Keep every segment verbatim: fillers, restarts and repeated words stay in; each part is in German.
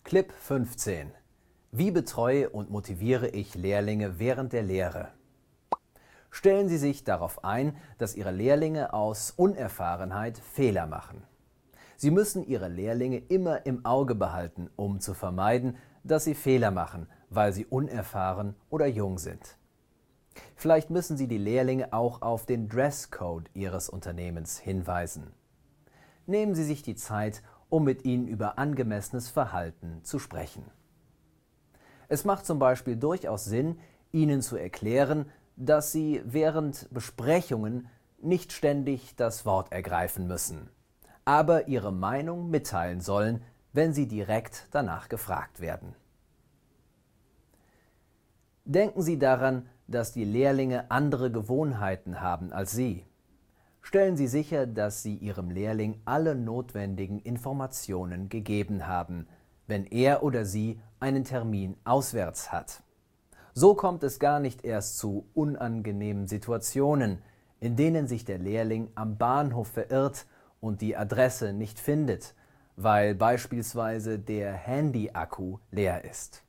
Clip fünfzehn. Wie betreue und motiviere ich Lehrlinge während der Lehre? Stellen Sie sich darauf ein, dass Ihre Lehrlinge aus Unerfahrenheit Fehler machen. Sie müssen Ihre Lehrlinge immer im Auge behalten, um zu vermeiden, dass sie Fehler machen, weil sie unerfahren oder jung sind. Vielleicht müssen Sie die Lehrlinge auch auf den Dresscode Ihres Unternehmens hinweisen. Nehmen Sie sich die Zeit, um mit ihnen über angemessenes Verhalten zu sprechen. Es macht zum Beispiel durchaus Sinn, ihnen zu erklären, dass sie während Besprechungen nicht ständig das Wort ergreifen müssen, aber ihre Meinung mitteilen sollen, wenn sie direkt danach gefragt werden. Denken Sie daran, dass die Lehrlinge andere Gewohnheiten haben als Sie. Stellen Sie sicher, dass Sie Ihrem Lehrling alle notwendigen Informationen gegeben haben, wenn er oder sie einen Termin auswärts hat. So kommt es gar nicht erst zu unangenehmen Situationen, in denen sich der Lehrling am Bahnhof verirrt und die Adresse nicht findet, weil beispielsweise der Handy-Akku leer ist.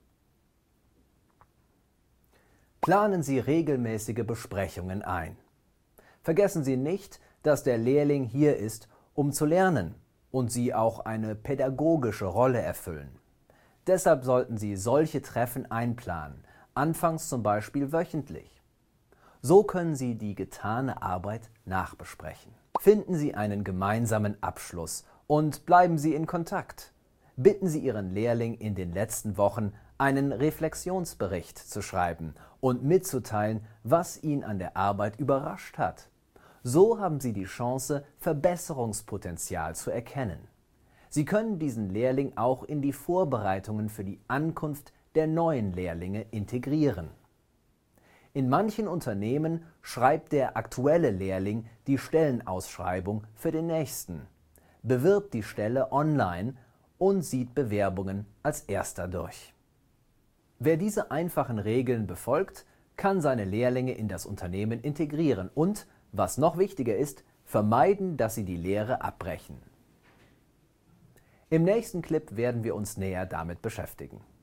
Planen Sie regelmäßige Besprechungen ein. Vergessen Sie nicht, dass der Lehrling hier ist, um zu lernen und Sie auch eine pädagogische Rolle erfüllen. Deshalb sollten Sie solche Treffen einplanen, anfangs zum Beispiel wöchentlich. So können Sie die getane Arbeit nachbesprechen. Finden Sie einen gemeinsamen Abschluss und bleiben Sie in Kontakt. Bitten Sie Ihren Lehrling in den letzten Wochen, einen Reflexionsbericht zu schreiben und mitzuteilen, was ihn an der Arbeit überrascht hat. So haben Sie die Chance, Verbesserungspotenzial zu erkennen. Sie können diesen Lehrling auch in die Vorbereitungen für die Ankunft der neuen Lehrlinge integrieren. In manchen Unternehmen schreibt der aktuelle Lehrling die Stellenausschreibung für den nächsten, bewirbt die Stelle online und sieht Bewerbungen als erster durch. Wer diese einfachen Regeln befolgt, kann seine Lehrlinge in das Unternehmen integrieren und, was noch wichtiger ist, vermeiden, dass sie die Lehre abbrechen. Im nächsten Clip werden wir uns näher damit beschäftigen.